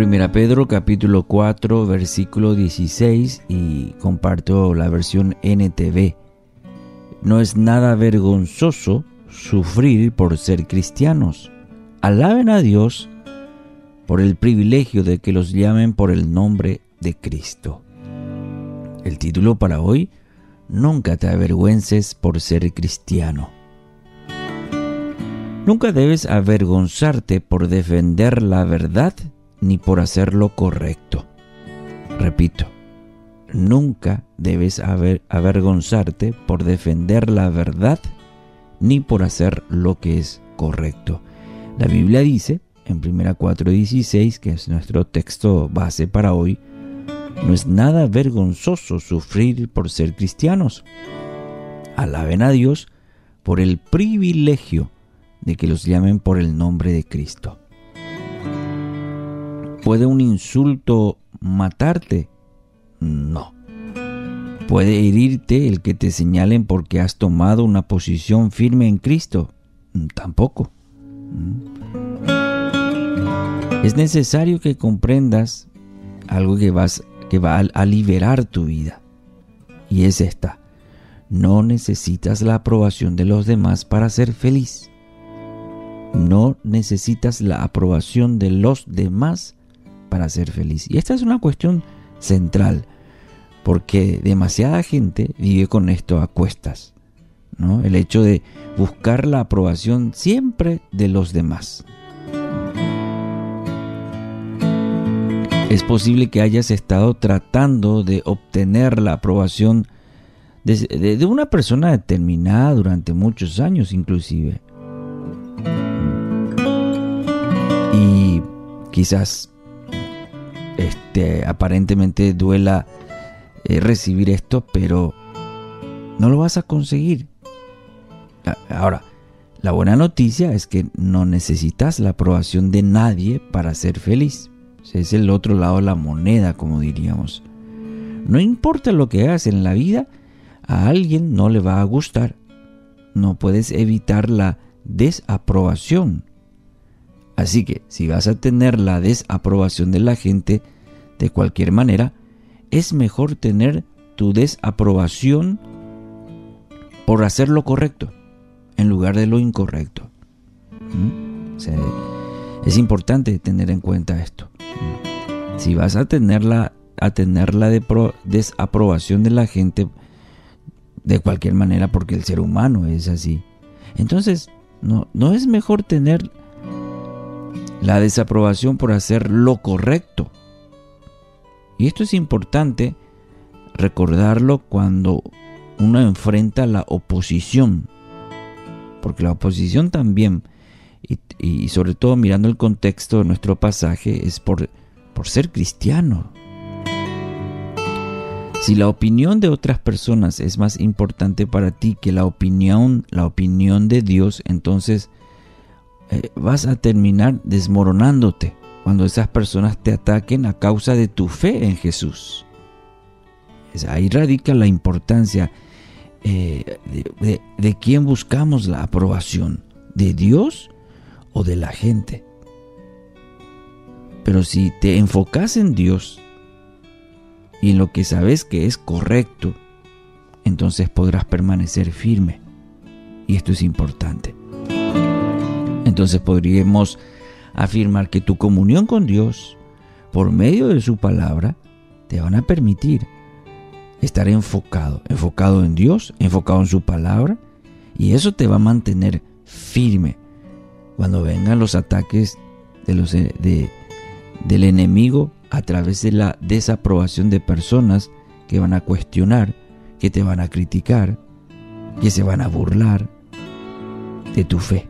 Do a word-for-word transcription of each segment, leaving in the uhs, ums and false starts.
Primera Pedro capítulo cuatro versículo dieciséis, y comparto la versión N T V. No es nada vergonzoso sufrir por ser cristianos. Alaben a Dios por el privilegio de que los llamen por el nombre de Cristo. El título para hoy: Nunca te avergüences por ser cristiano. Nunca debes avergonzarte por defender la verdad ni por hacer lo correcto. Repito, nunca debes aver- avergonzarte por defender la verdad ni por hacer lo que es correcto. La Biblia dice en Primera cuatro dieciséis, que es nuestro texto base para hoy, no es nada vergonzoso sufrir por ser cristianos. Alaben a Dios por el privilegio de que los llamen por el nombre de Cristo. ¿Puede un insulto matarte? No. ¿Puede herirte el que te señalen porque has tomado una posición firme en Cristo? Tampoco. Es necesario que comprendas algo que, vas, que va a, a liberar tu vida. Y es esta: no necesitas la aprobación de los demás para ser feliz. No necesitas la aprobación de los demás para ser feliz. Y esta es una cuestión central, porque demasiada gente vive con esto a cuestas, ¿no? El hecho de buscar la aprobación siempre de los demás. Es posible que hayas estado tratando de obtener la aprobación de, de, de una persona determinada durante muchos años inclusive. Y quizás este, aparentemente duela eh, recibir esto, pero no lo vas a conseguir. Ahora, la buena noticia es que no necesitas la aprobación de nadie para ser feliz. Es el otro lado de la moneda, como diríamos. No importa lo que hagas en la vida, a alguien no le va a gustar. No puedes evitar la desaprobación. Así que si vas a tener la desaprobación de la gente de cualquier manera, es mejor tener tu desaprobación por hacer lo correcto en lugar de lo incorrecto. ¿Mm? O sea, es importante tener en cuenta esto. ¿Mm? Si vas a tener la, a tener la de pro, desaprobación de la gente de cualquier manera, porque el ser humano es así, entonces no, no es mejor tener la desaprobación por hacer lo correcto. Y esto es importante recordarlo cuando uno enfrenta la oposición, porque la oposición también, y, y sobre todo mirando el contexto de nuestro pasaje, es por, por ser cristiano. Si la opinión de otras personas es más importante para ti que la opinión, la opinión de Dios, entonces Eh, vas a terminar desmoronándote cuando esas personas te ataquen a causa de tu fe en Jesús. Es, ahí radica la importancia eh, de, de, de quién buscamos la aprobación, ¿de Dios o de la gente? Pero si te enfocas en Dios y en lo que sabes que es correcto, entonces podrás permanecer firme. Y esto es importante. Entonces podríamos afirmar que tu comunión con Dios, por medio de su palabra, te van a permitir estar enfocado, enfocado en Dios, enfocado en su palabra, y eso te va a mantener firme cuando vengan los ataques de los, de, del enemigo a través de la desaprobación de personas que van a cuestionar, que te van a criticar, que se van a burlar de tu fe.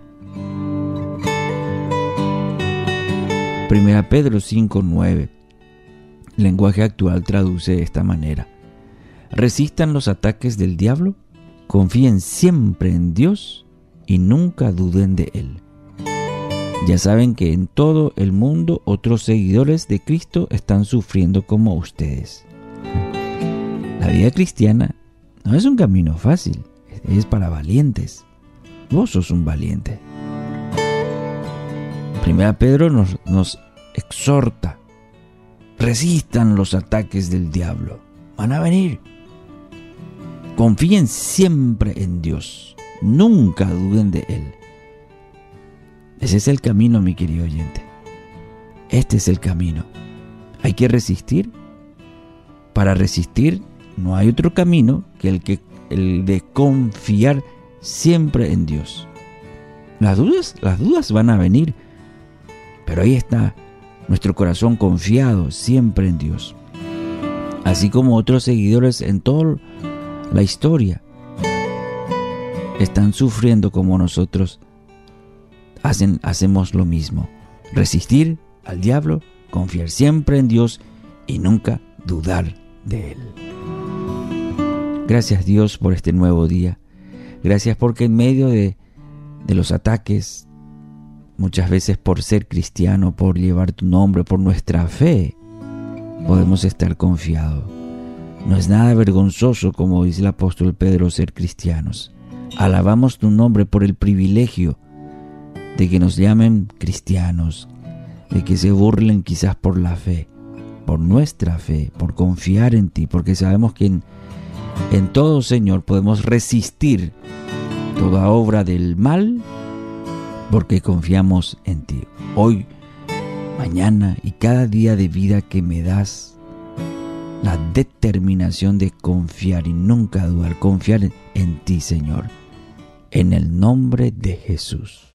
Primera Pedro cinco nueve. Lenguaje actual traduce de esta manera: resistan los ataques del diablo, confíen siempre en Dios y nunca duden de Él. Ya saben que en todo el mundo otros seguidores de Cristo están sufriendo como ustedes. La vida cristiana no es un camino fácil, es para valientes. Vos sos un valiente. Primera Pedro nos, nos exhorta Resistan los ataques del diablo. Van a venir. Confíen siempre en Dios. Nunca duden de Él. Ese es el camino, mi querido oyente. Este es el camino. Hay que resistir. Para resistir no hay otro camino que el, que, el de confiar siempre en Dios. Las dudas, las dudas van a venir, pero ahí está nuestro corazón confiado siempre en Dios. Así como otros seguidores en toda la historia están sufriendo como nosotros, hacen, hacemos lo mismo. Resistir al diablo, confiar siempre en Dios y nunca dudar de Él. Gracias, Dios, por este nuevo día. Gracias porque en medio de, de los ataques, muchas veces por ser cristiano, por llevar tu nombre, por nuestra fe, podemos estar confiados. No es nada vergonzoso, como dice el apóstol Pedro, ser cristianos. Alabamos tu nombre por el privilegio de que nos llamen cristianos, de que se burlen quizás por la fe, por nuestra fe, por confiar en ti, porque sabemos que en, en todo, Señor, podemos resistir toda obra del mal, porque confiamos en ti. Hoy, mañana y cada día de vida que me das, la determinación de confiar y nunca dudar, confiar en ti, Señor, en el nombre de Jesús.